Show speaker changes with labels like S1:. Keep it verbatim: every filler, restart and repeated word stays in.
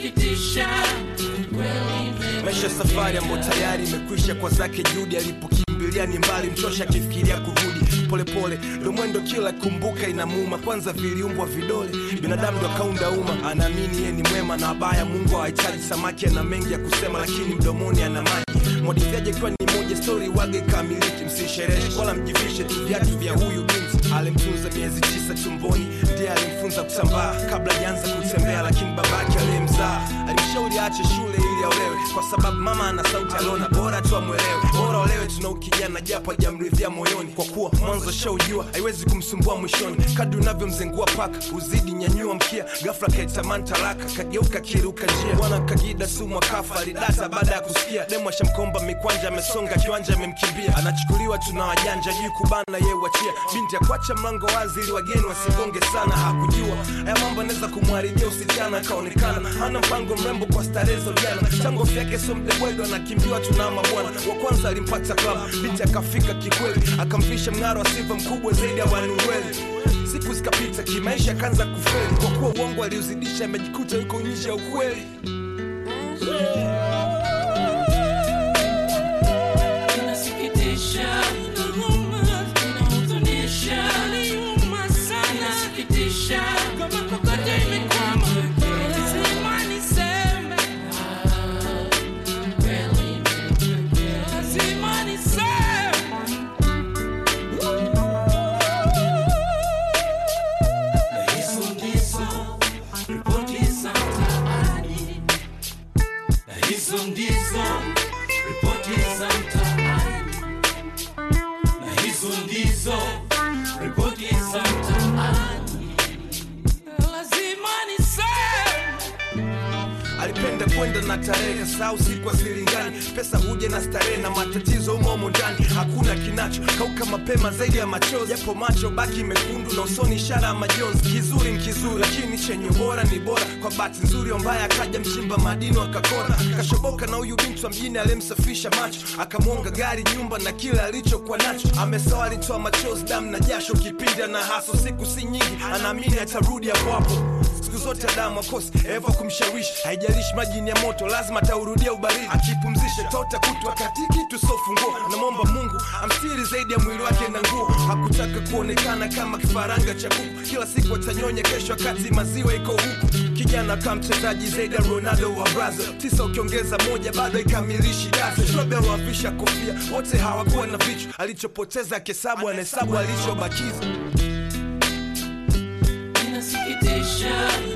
S1: inasikitisha.
S2: Maisha safari ambayo tayari imekwisha kwa zake juhudi, alipokimbilia ni mbali, mchosha kifikiria kurudi. Pole pole ndo mwendo kila kumbuka inamuuma, kwanza viliumbwa vidole binadamu ndo kaunda uma. Anaamini yeye ni mwema na abaya, Mungu hahitaji samaki, ana mengi ya kusema lakini mdomoni ana maji. Modifiaje kwa ni moja story wage kamiliki, msisherehe wala mjivishe tu viatu vya huyu binti. Alimtunza miezi tisa tumboni, ndiye alimfunza kutambaa kabla hajaanza kutembea, lakini babake aliyemzaa alimshauri aache shule ili aolewe, kwa sababu mama ana sauti alona bora tu amuelewe. Bora olewe tuna ukijana japo hajamridhia moyoni, kwa kuwa mwanzo shaujua haiwezi kumsumbua mwishoni. Kadri unavyomzengua paka uzidi nyanyua mkia, ghafla kaitamani talaka, kageuka kiruka njia. Bwana kagida sumu akafa, alidata baada ya kusikia demo shamkomba mikwanja, amesonga kiwanja amemkimbia. Anachukuliwa tuna wajanja juu kubana yeye wachia, binti akwacha mlango wazi ili wageni wasigonge sana. Hakujua haya mambo anaweza kumharibia usichana, akaonekana hana mpango mrembo kwa starehe za ujana. Tango fyake so mdebwedo anakimbiwa tuna mabwana. Wa kwanza alimpata club, binti akafika kikweli, akamvisha mng'aro wa sifa mkubwa zaidi ya wanuweli. Siku zikapita kimaisha kanza kufeli, kwa kuwa uongo aliuzidisha amejikuta yuko nje ya ukweli.
S1: Inasikitisha, inahuzunisha, inasikitisha, kama kokote imekwama. Lazima niseme, lazima niseme. Na hizo ndizo ripoti za mtaani, na hizo ndizo ripoti za mtaani, na hizo ndizo ripoti za mtaani. Lazima niseme.
S2: Alipenda kwenda na tarehe saa siku azilingani, pesa huje na starehe na matatizo umo ndani. Hakuna kinacho kauka mapema zaidi ya machozi, japo macho baki mekundu na usoni ishara ya majonzi. Kizuri nkizuri lakini chenye bora ni bora, kwa bahati nzuri mbaya akaja mchimba madini akakora. Kashoboka na huyu binti wa mjini alimsafisha macho, akamwonga gari nyumba na kila alichokuwa nacho. Amesawa alitoa machozi damu na jasho kipindi na haso, siku si nyingi anaamini atarudi hapo hapo. Siku zote Adamu akosi Eva kumshawishi, haijalishi maji ni ya moto lazima ataurudia ubaridi. Akipumzisha tota kutwa katiki tusofunguo, namwomba Mungu amstiri zaidi ya mwili wake na nguo. Hakutaka kuonekana kama kifaranga cha kuku, kila siku atanyonya kesho wakati maziwa iko huku. Kijana kama mchezaji zaidi ya Ronaldo wa Brazil, tisa ukiongeza moja bado ikamilishi kazi. Shobe wapisha kofia, wote hawakuwa na vichwa, alichopoteza kesabu anahesabu alichobakiza.
S1: Inasikitisha.